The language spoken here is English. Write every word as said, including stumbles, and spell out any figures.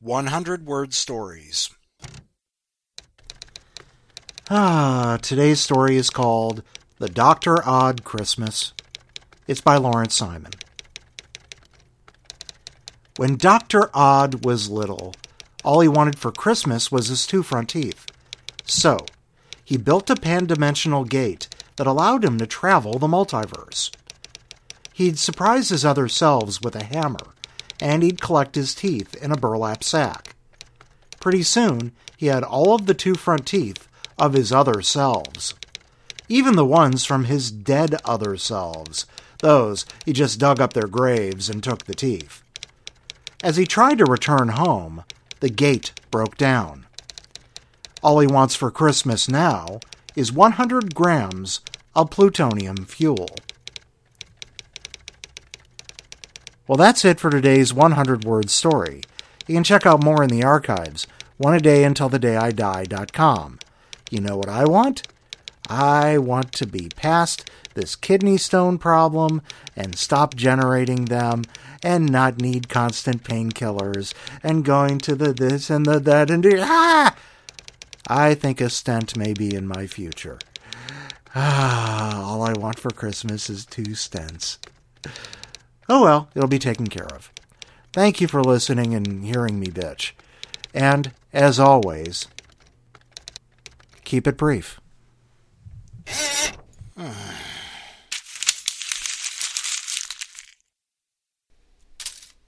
one hundred word stories. Ah, today's story is called The Doctor Odd Christmas. It's by Lawrence Simon. When Doctor Odd was little, all he wanted for Christmas was his two front teeth. So, he built a pan-dimensional gate that allowed him to travel the multiverse. He'd surprise his other selves with a hammer, and he'd collect his teeth in a burlap sack. Pretty soon, he had all of the two front teeth of his other selves. Even the ones from his dead other selves. Those, he just dug up their graves and took the teeth. As he tried to return home, the gate broke down. All he wants for Christmas now is one hundred grams of plutonium fuel. Well, that's it for today's one hundred word story. You can check out more in the archives, one a day until the day I die dot com. You know what I want? I want to be past this kidney stone problem and stop generating them and not need constant painkillers and going to the this and the that and the, ah! I think a stent may be in my future. Ah, all I want for Christmas is two stents. Oh well, it'll be taken care of. Thank you for listening and hearing me bitch. And, as always, keep it brief.